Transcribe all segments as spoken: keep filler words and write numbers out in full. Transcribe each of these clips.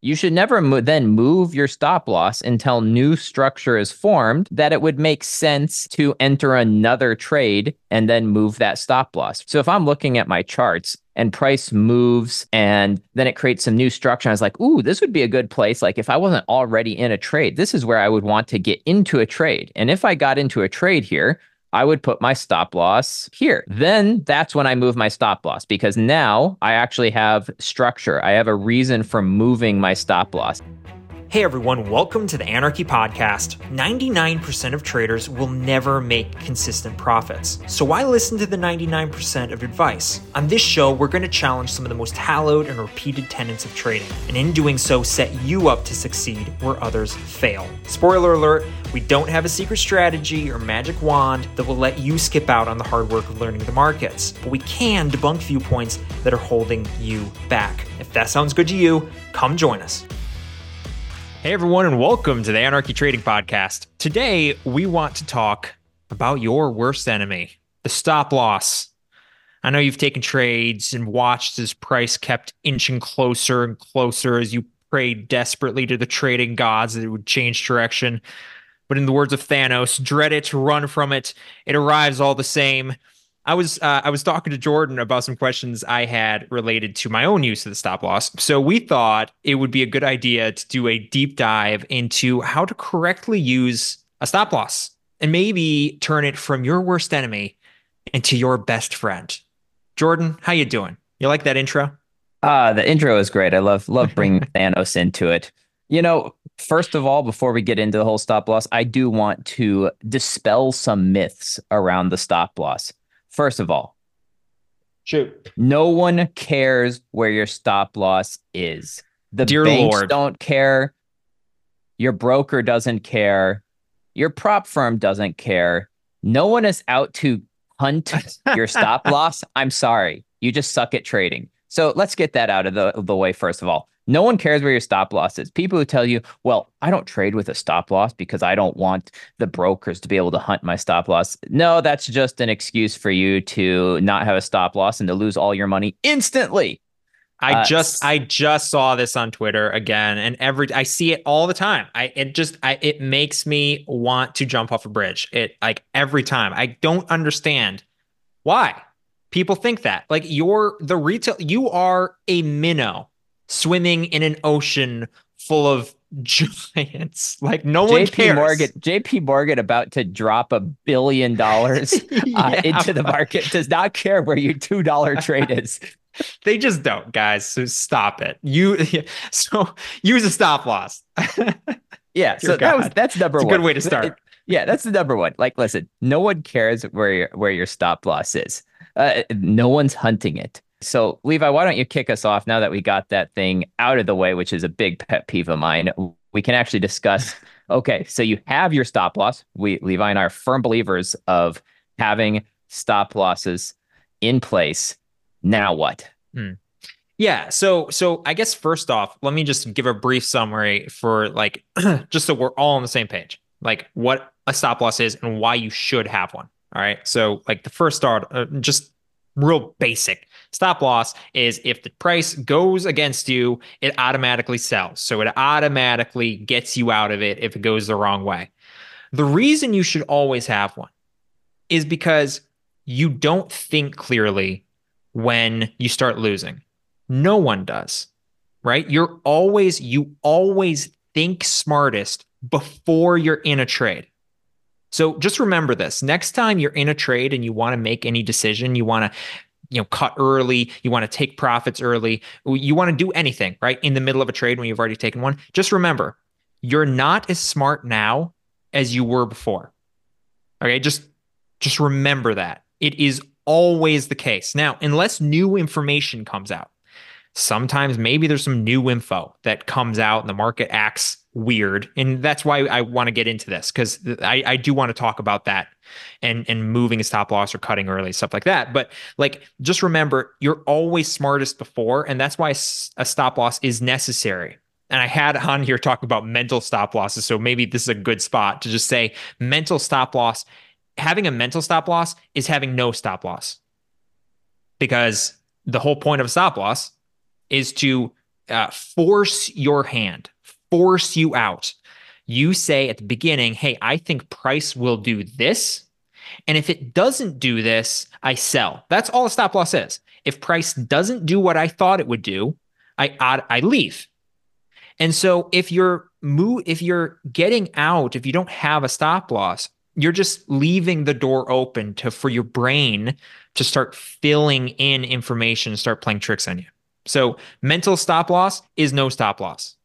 You should never mo- then move your stop loss until new structure is formed that it would make sense to enter another trade and then move that stop loss. So if I'm looking at my charts and price moves and then it creates some new structure, I was like, ooh, this would be a good place. Like if I wasn't already in a trade, this is where I would want to get into a trade. And if I got into a trade here, I would put my stop loss here. Then that's when I move my stop loss because now I actually have structure. I have a reason for moving my stop loss. Hey everyone, welcome to the Anarchy Podcast. ninety-nine percent of traders will never make consistent profits. So why listen to the ninety-nine percent of advice? On this show, we're going to challenge some of the most hallowed and repeated tenets of trading, and in doing so, set you up to succeed where others fail. Spoiler alert, we don't have a secret strategy or magic wand that will let you skip out on the hard work of learning the markets, but we can debunk viewpoints that are holding you back. If that sounds good to you, come join us. Hey everyone, and welcome to the Anarchy Trading Podcast. Today, we want to talk about your worst enemy, the stop loss. I know you've taken trades and watched as price kept inching closer and closer as you prayed desperately to the trading gods that it would change direction. But in the words of Thanos, dread it, run from it. It arrives all the same. I was uh, I was talking to Jordan about some questions I had related to my own use of the stop loss. So we thought it would be a good idea to do a deep dive into how to correctly use a stop loss and maybe turn it from your worst enemy into your best friend. Jordan, how you doing? You like that intro? Uh, the intro is great. I love love bringing Thanos into it. You know, first of all, before we get into the whole stop loss, I do want to dispel some myths around the stop loss. First of all, shoot. No one cares where your stop loss is. The Dear banks Lord. don't care. Your broker doesn't care. Your prop firm doesn't care. No one is out to hunt your stop loss. I'm sorry. You just suck at trading. So let's get that out of the, the way first of all. No one cares where your stop loss is. People who tell you, well, I don't trade with a stop loss because I don't want the brokers to be able to hunt my stop loss. No, that's just an excuse for you to not have a stop loss and to lose all your money instantly. I Uh, just I just saw this on Twitter again, and every I see it all the time. I it just I it makes me want to jump off a bridge. It like every time. I don't understand why people think that. Like you're the retail, you are a minnow swimming in an ocean full of giants. Like no one J P cares. Morgan, J P Morgan about to drop a billion dollars Yeah, uh, into the market does not care where your two dollar trade is. They just don't, guys. So stop it. You so use a stop loss. Yeah, so that was that's number it's a one. good way to start. It, yeah, that's the number one. Like, listen, no one cares where your where your stop loss is. Uh, no one's hunting it. So, Levi, why don't you kick us off now that we got that thing out of the way, which is a big pet peeve of mine. We can actually discuss. Okay, so you have your stop loss. We, Levi and I, are firm believers of having stop losses in place. Now what? Hmm. Yeah, so so I guess first off, let me just give a brief summary for like just so we're all on the same page. Like what a stop loss is and why you should have one. All right. So like the first start, uh, just real basic. Stop loss is if the price goes against you, it automatically sells. So it automatically gets you out of it if it goes the wrong way. The reason you should always have one is because you don't think clearly when you start losing. No one does, right? You're always, you always think smartest before you're in a trade. So just remember this. Next time you're in a trade and you want to make any decision, you want to, you know, cut early, you want to take profits early, you want to do anything, right? In the middle of a trade when you've already taken one, just remember, you're not as smart now as you were before. Okay, just just remember that. It is always the case. Now, unless new information comes out, sometimes maybe there's some new info that comes out and the market acts weird. And that's why I want to get into this, because I, I do want to talk about that and, and moving a stop loss or cutting early, stuff like that. But like, just remember, you're always smartest before. And that's why a stop loss is necessary. And I had on here talking about mental stop losses. So maybe this is a good spot to just say mental stop loss. Having a mental stop loss is having no stop loss, because the whole point of a stop loss is to uh, force your hand, force you out. You say at the beginning, hey, I think price will do this. And if it doesn't do this, I sell. That's all a stop loss is. If price doesn't do what I thought it would do, I I, I leave. And so if you're move, if you're getting out, if you don't have a stop loss, you're just leaving the door open to for your brain to start filling in information and start playing tricks on you. So mental stop loss is no stop loss.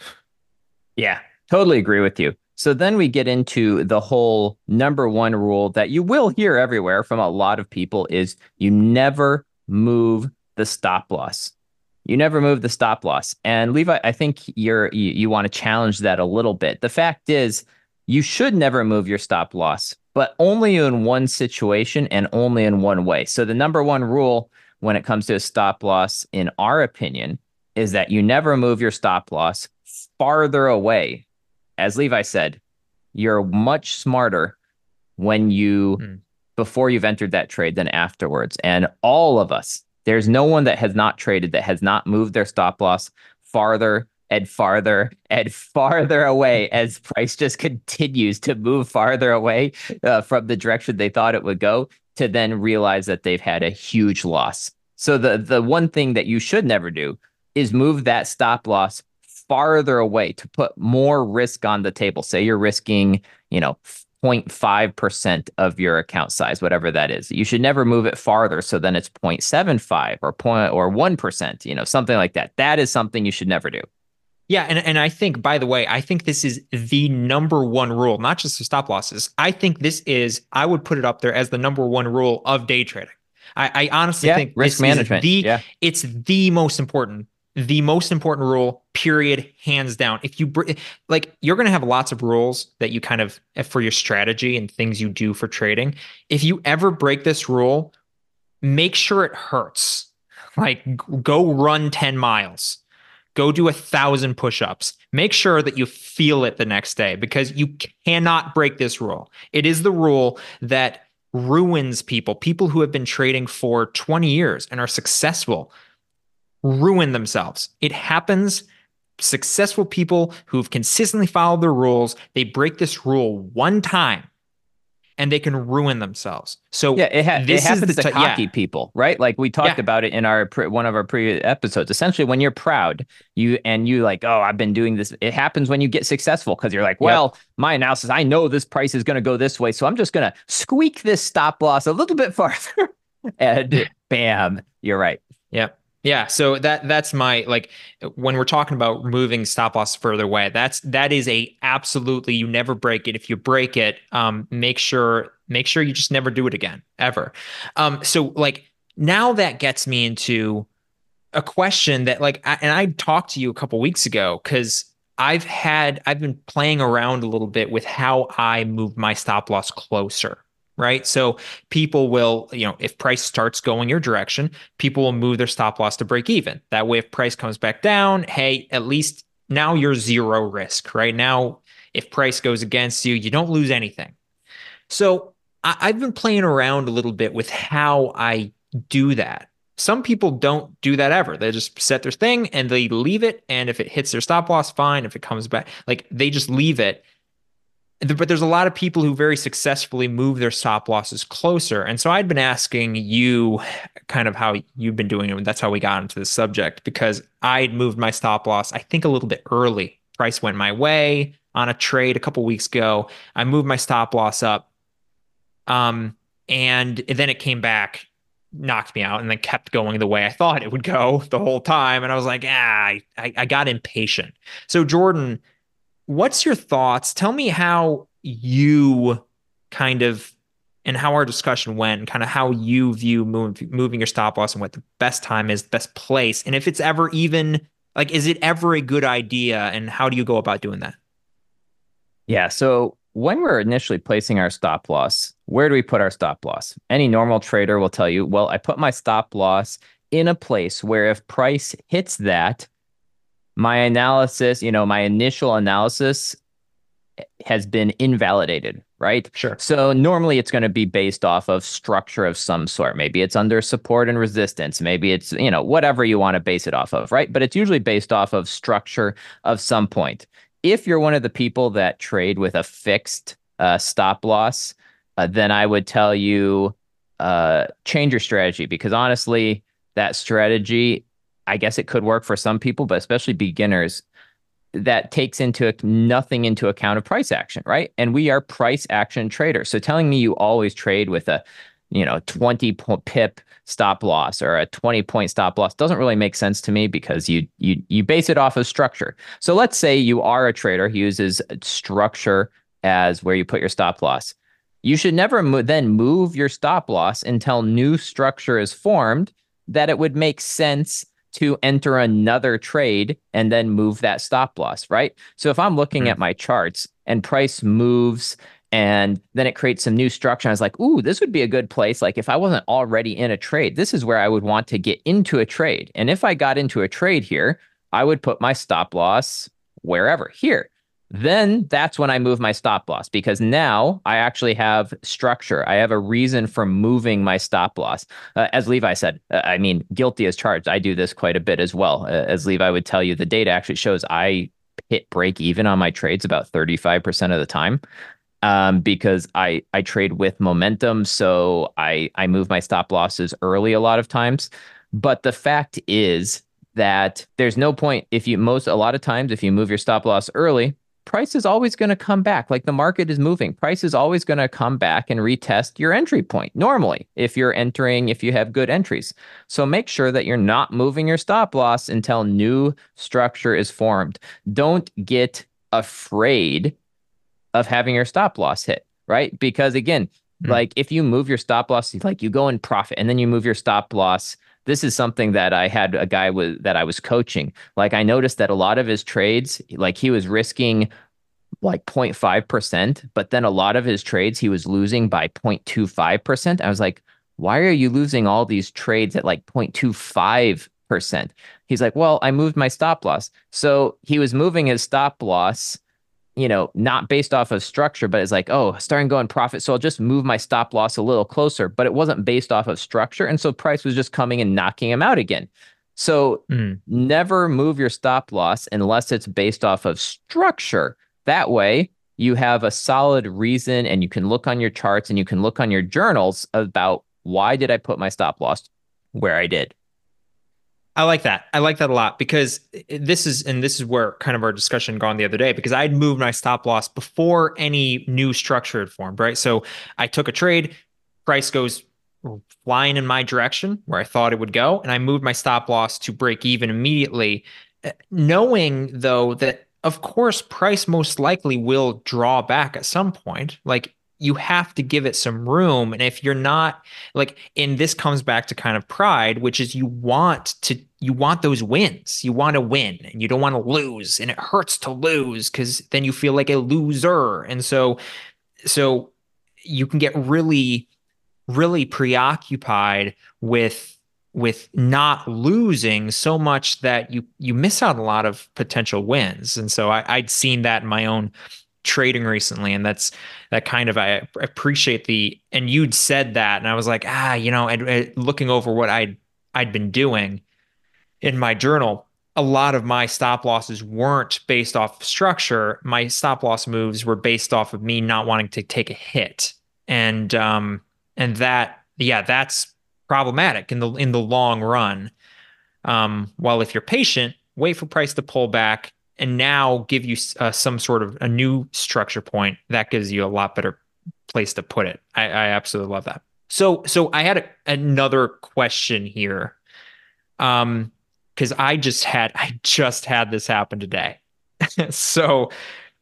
Yeah, totally agree with you. So then we get into the whole number one rule that you will hear everywhere from a lot of people is you never move the stop loss. You never move the stop loss. And Levi, I think you're you, you want to challenge that a little bit. The fact is, you should never move your stop loss, but only in one situation and only in one way. So the number one rule when it comes to a stop loss, in our opinion, is that you never move your stop loss farther away. As Levi said, you're much smarter when you hmm. before you've entered that trade than afterwards. And all of us, there's no one that has not traded that has not moved their stop loss farther and farther and farther away as price just continues to move farther away uh, from the direction they thought it would go, to then realize that they've had a huge loss. So the the one thing that you should never do is move that stop loss farther away to put more risk on the table. Say you're risking, you know, zero point five percent of your account size, whatever that is. You should never move it farther. So then it's zero point seven five or point or one percent, you know, something like that. That is something you should never do. Yeah, and, and I think, by the way, I think this is the number one rule, not just the stop losses. I think this is, I would put it up there as the number one rule of day trading. I, I honestly yeah, think risk this management. Is the, yeah. It's the most important, the most important rule, period, hands down. If you, like, you're going to have lots of rules that you kind of, for your strategy and things you do for trading. If you ever break this rule, make sure it hurts. Like, go run ten miles. Go do a thousand push-ups. Make sure that you feel it the next day, because you cannot break this rule. It is the rule that ruins people. People who have been trading for twenty years and are successful ruin themselves. It happens. Successful people who've consistently followed the rules, they break this rule one time and they can ruin themselves. So yeah, it, ha- this it happens is the to t- cocky yeah. people, right? Like we talked yeah. about it in our pre- one of our previous episodes. Essentially, when you're proud, you and you like, oh, I've been doing this. It happens when you get successful because you're like, well, yep. my analysis, I know this price is going to go this way, so I'm just going to squeak this stop loss a little bit farther, and bam, you're right. Yep. Yeah, so that that's my, like, when we're talking about moving stop loss further away, that's that is a absolutely, you never break it. If you break it, um, make sure make sure you just never do it again, ever. Um, so like now that gets me into a question that like, I, and I talked to you a couple weeks ago because I've had I've been playing around a little bit with how I move my stop loss closer. Right. So people will, you know, if price starts going your direction, people will move their stop loss to break even. That way, if price comes back down, hey, at least now you're zero risk. Right now, if price goes against you, you don't lose anything. So I- I've been playing around a little bit with how I do that. Some people don't do that ever. They just set their thing and they leave it. And if it hits their stop loss, fine. If it comes back, like they just leave it. But there's a lot of people who very successfully move their stop losses closer. And so I'd been asking you kind of how you've been doing it. And that's how we got into this subject, because I'd moved my stop loss, I think, a little bit early. Price went my way on a trade a couple weeks ago. I moved my stop loss up. Um, and then it came back, knocked me out, and then kept going the way I thought it would go the whole time. And I was like, ah, I, I got impatient. So Jordan, what's your thoughts? Tell me how you kind of, and how our discussion went, and kind of how you view move, moving your stop loss and what the best time is, the best place. And if it's ever even, like, is it ever a good idea? And how do you go about doing that? Yeah. So when we're initially placing our stop loss, where do we put our stop loss? Any normal trader will tell you, well, I put my stop loss in a place where if price hits that, my analysis, you know, my initial analysis has been invalidated, right? Sure. So normally it's going to be based off of structure of some sort. Maybe it's under support and resistance. Maybe it's, you know, whatever you want to base it off of, right? But it's usually based off of structure of some point. If you're one of the people that trade with a fixed uh, stop loss, uh, then I would tell you uh, change your strategy because honestly, that strategy, I guess it could work for some people, but especially beginners, that takes into nothing into account of price action, right? And we are price action traders. So telling me you always trade with a, you know, twenty pip stop loss or a twenty point stop loss doesn't really make sense to me because you you you base it off of structure. So let's say you are a trader who uses structure as where you put your stop loss. You should never mo- then move your stop loss until new structure is formed that it would make sense to enter another trade and then move that stop loss, right? So if I'm looking Mm. at my charts and price moves and then it creates some new structure, I was like, ooh, this would be a good place. Like if I wasn't already in a trade, this is where I would want to get into a trade. And if I got into a trade here, I would put my stop loss wherever here. Then that's when I move my stop loss because now I actually have structure. I have a reason for moving my stop loss. Uh, as Levi said, uh, I mean, guilty as charged. I do this quite a bit as well. Uh, as Levi would tell you, the data actually shows I hit break even on my trades about thirty-five percent of the time um, because I, I trade with momentum. So I, I move my stop losses early a lot of times. But the fact is that there's no point if you most a lot of times if you move your stop loss early, price is always going to come back. Like the market is moving. Price is always going to come back and retest your entry point normally if you're entering, if you have good entries. So make sure that you're not moving your stop loss until new structure is formed. Don't get afraid of having your stop loss hit, right? Because again, Mm. like if you move your stop loss, like you go in profit and then you move your stop loss. This is something that I had a guy with that I was coaching. Like I noticed that a lot of his trades, like he was risking like zero point five percent, but then a lot of his trades he was losing by zero point two five percent. I was like, why are you losing all these trades at like zero point two five percent? He's like, well, I moved my stop loss. So he was moving his stop loss, you know, not based off of structure, but it's like, oh, starting to go in profit. So I'll just move my stop loss a little closer, but it wasn't based off of structure. And so price was just coming and knocking him out again. So Mm. never move your stop loss unless it's based off of structure. That way you have a solid reason and you can look on your charts and you can look on your journals about why did I put my stop loss where I did. I like that. I like that a lot because this is, and this is where kind of our discussion gone the other day because I'd moved my stop loss before any new structure had formed, right? So I took a trade, price goes flying in my direction where I thought it would go, and I moved my stop loss to break even immediately, knowing though that of course price most likely will draw back at some point. Like you have to give it some room. And if you're not like, and this comes back to kind of pride, which is you want to, you want those wins. You want to win and you don't want to lose. And it hurts to lose because then you feel like a loser. And so, so you can get really, really preoccupied with with not losing so much that you you miss out on a lot of potential wins. And so I, I'd seen that in my own trading recently, and that's that kind of I appreciate the and you'd said that, and I was like, ah, you know, and, and looking over what I'd I'd been doing in my journal, a lot of my stop losses weren't based off of structure. My stop loss moves were based off of me not wanting to take a hit, and um and that yeah, that's problematic in the in the long run. Um, while if you're patient, wait for price to pull back and now give you uh, some sort of a new structure point, that gives you a lot better place to put it. I, I absolutely love that. So, so I had a, another question here. Um, because I just had I just had this happen today. so,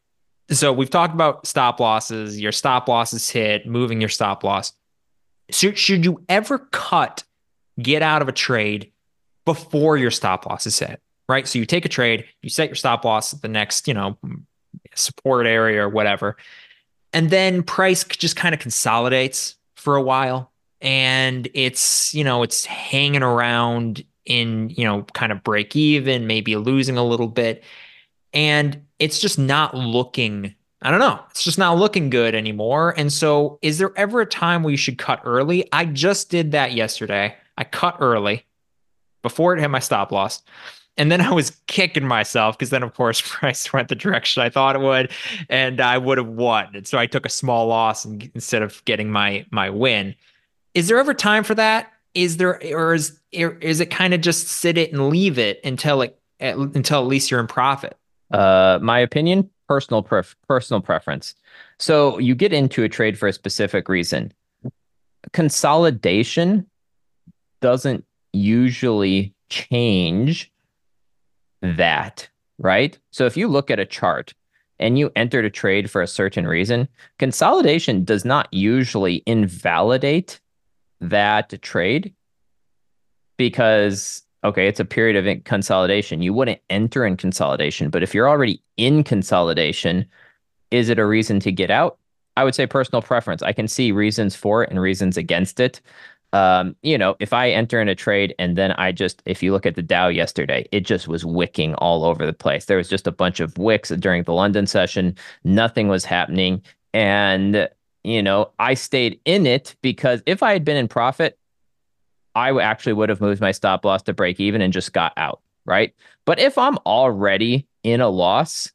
so we've talked about stop losses, your stop losses hit, moving your stop loss. So should you ever cut, get out of a trade before your stop loss is hit, right? So you take a trade, you set your stop loss at the next, you know, support area or whatever, and then price just kind of consolidates for a while, and it's, you know, it's hanging around in, you know, kind of break even, maybe losing a little bit, and it's just not looking I don't know. It's just not looking good anymore. And so, is there ever a time where you should cut early? I just did that yesterday. I cut early before it hit my stop loss. And then I was kicking myself because then, of course, price went the direction I thought it would, and I would have won. And so I took a small loss and, instead of getting my my win. Is there ever time for that? Is there, or is is it kind of just sit it and leave it until it until at least you're in profit? Uh, my opinion, personal pref personal preference. So you get into a trade for a specific reason. Consolidation doesn't usually change that, right? So if you look at a chart and you entered a trade for a certain reason, consolidation does not usually invalidate that trade because, okay, it's a period of consolidation. You wouldn't enter in consolidation, but if you're already in consolidation, is it a reason to get out? I would say personal preference. I can see reasons for it and reasons against it. Um, you know, if I enter in a trade and then I just, if you look at the Dow yesterday, it just was wicking all over the place. There was just a bunch of wicks during the London session. Nothing was happening. And, you know, I stayed in it because if I had been in profit, I actually would have moved my stop loss to break even and just got out, right? But if I'm already in a loss,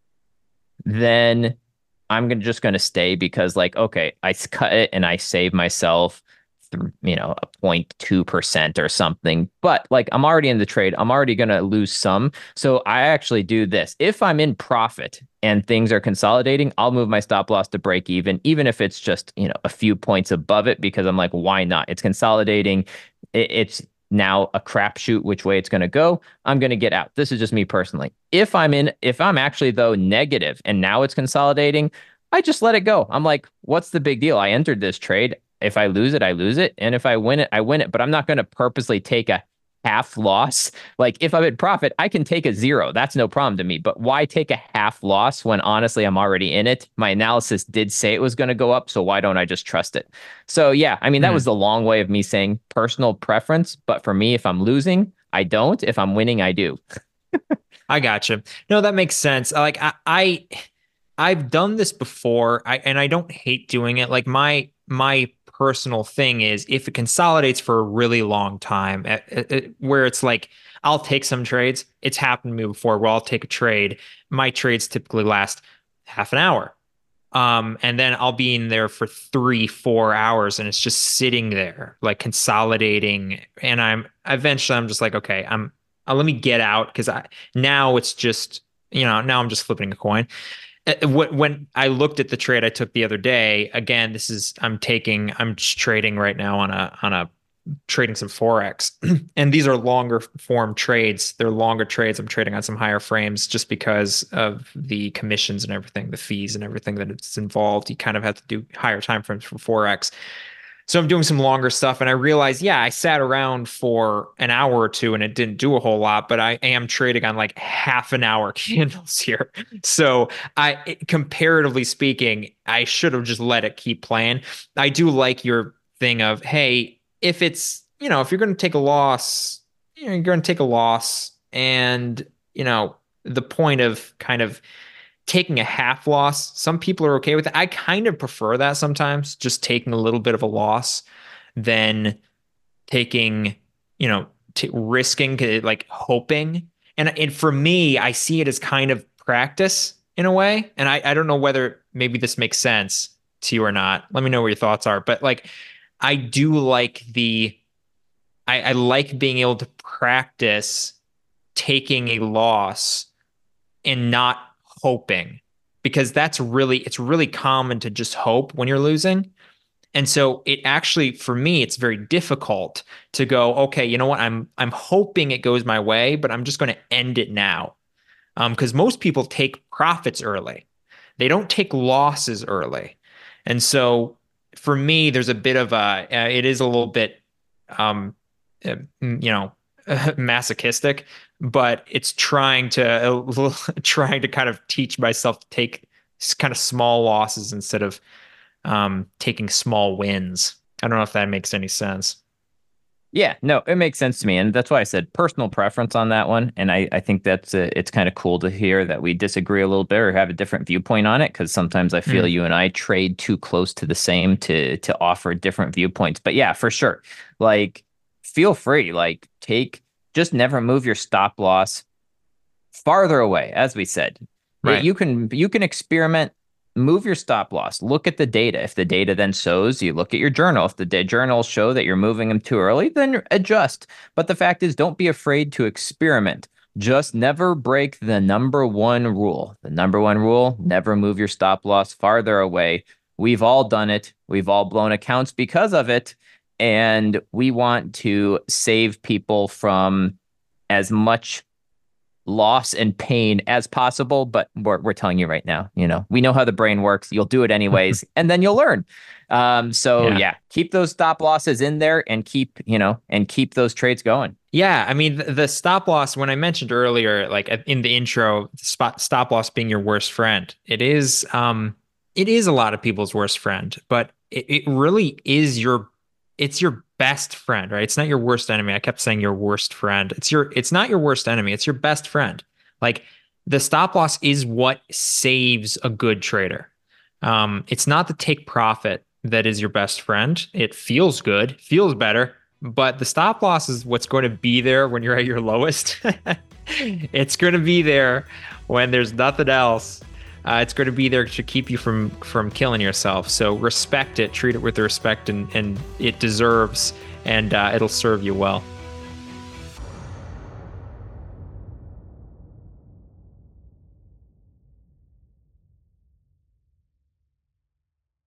then I'm gonna, just going to stay because, like, okay, I cut it and I save myself, you know, a zero point two percent or something. But like, I'm already in the trade. I'm already going to lose some. So I actually do this. If I'm in profit and things are consolidating, I'll move my stop loss to break even, even if it's just, you know, a few points above it, because I'm like, why not? It's consolidating. It's now a crapshoot which way it's going to go. I'm going to get out. This is just me personally. If I'm in, if I'm actually though negative and now it's consolidating, I just let it go. I'm like, what's the big deal? I entered this trade. If I lose it, I lose it. And if I win it, I win it. But I'm not going to purposely take a half loss. Like, if I'm in profit, I can take a zero. That's no problem to me. But why take a half loss when honestly I'm already in it? My analysis did say it was going to go up. So why don't I just trust it? So yeah, I mean, that Hmm. was the long way of me saying personal preference. But for me, if I'm losing, I don't. If I'm winning, I do. I gotcha. No, that makes sense. Like I, I I've done this before. I and I don't hate doing it. Like my my personal thing is if it consolidates for a really long time, eh, eh, eh, where it's like I'll take some trades. It's happened to me before where I'll take a trade. My trades typically last half an hour. Um, and then I'll be in there for three, four hours and it's just sitting there, like consolidating. And I'm eventually I'm just like, okay, I'm uh, let me get out because I now it's just, you know, now I'm just flipping a coin. Uh, When I looked at the trade I took the other day, again, this is I'm taking I'm just trading right now on a on a trading some Forex. And these are longer form trades. They're longer trades. I'm trading on some higher frames just because of the commissions and everything, the fees and everything that it's involved. You kind of have to do higher time frames for Forex. So I'm doing some longer stuff and I realized, yeah, I sat around for an hour or two and it didn't do a whole lot, but I am trading on like half an hour candles here. So I, comparatively speaking, I should have just let it keep playing. I do like your thing of, hey, if it's, you know, if you're going to take a loss, you know, you're going to take a loss and, you know, the point of kind of taking a half loss. Some people are okay with it. I kind of prefer that sometimes, just taking a little bit of a loss than taking, you know, t risking, like hoping. And, and for me, I see it as kind of practice in a way. And I, I don't know whether maybe this makes sense to you or not. Let me know what your thoughts are. But like, I do like the, I, I like being able to practice taking a loss and not hoping because that's really it's really common to just hope when you're losing. And so it actually for me it's very difficult to go, okay, you know what? I'm I'm hoping it goes my way, but I'm just going to end it now. Um, because most people take profits early. They don't take losses early. And so for me, there's a bit of a, uh, it is a little bit, um, uh, you know, masochistic, but it's trying to, trying to kind of teach myself to take kind of small losses instead of um, taking small wins. I don't know if that makes any sense. Yeah, no, it makes sense to me. And that's why I said personal preference on that one. And I, I think that's uh it's kind of cool to hear that we disagree a little bit or have a different viewpoint on it. Cause sometimes I feel Mm. you and I trade too close to the same to to offer different viewpoints. But yeah, for sure. Like feel free, like take just never move your stop loss farther away, as we said. It- Right. you can you can experiment, move your stop loss, look at the data. If the data then shows, you look at your journal. If the da- journals show that you're moving them too early, then adjust. But the fact is, don't be afraid to experiment. Just never break the number one rule. The number one rule, never move your stop loss farther away. We've all done it. We've all blown accounts because of it. And we want to save people from as much loss and pain as possible, but we're, we're telling you right now, you know, we know how the brain works. You'll do it anyways, and then you'll learn. Um, so Yeah. yeah, keep those stop losses in there and keep, you know, and keep those trades going. Yeah, I mean the, the stop loss when I mentioned earlier, like in the intro, spot, stop loss being your worst friend. It is, um, it is a lot of people's worst friend, but it, it really is your, it's your best friend, right? It's not your worst enemy. I kept saying your worst friend. It's your, it's not your worst enemy. It's your best friend. Like the stop loss is what saves a good trader. Um, it's not the take profit that is your best friend. It feels good, feels better. But the stop loss is what's going to be there when you're at your lowest. It's going to be there when there's nothing else. Uh, it's going to be there to keep you from from killing yourself. So respect it, treat it with the respect and, and it deserves, and uh, it'll serve you well.